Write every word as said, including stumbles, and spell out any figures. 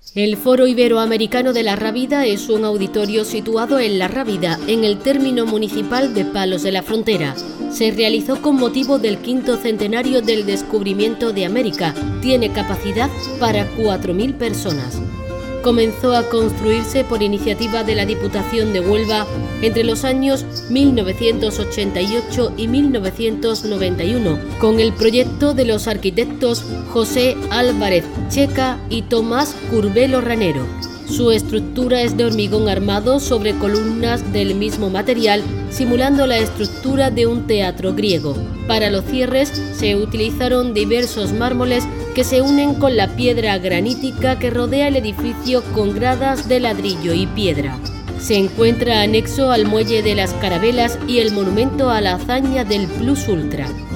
El Foro Iberoamericano de la Rábida es un auditorio situado en La Rábida, en el término municipal de Palos de la Frontera. Se realizó con motivo del quinto centenario del descubrimiento de América. Tiene capacidad para cuatro mil personas. Comenzó a construirse por iniciativa de la Diputación de Huelva entre los años mil novecientos ochenta y ocho y mil novecientos noventa y uno, con el proyecto de los arquitectos José Álvarez Checa y Tomás Curbelo Ranero. Su estructura es de hormigón armado sobre columnas del mismo material, simulando la estructura de un teatro griego. Para los cierres se utilizaron diversos mármoles que se unen con la piedra granítica que rodea el edificio con gradas de ladrillo y piedra. Se encuentra anexo al muelle de las Carabelas y el monumento a la hazaña del Plus Ultra.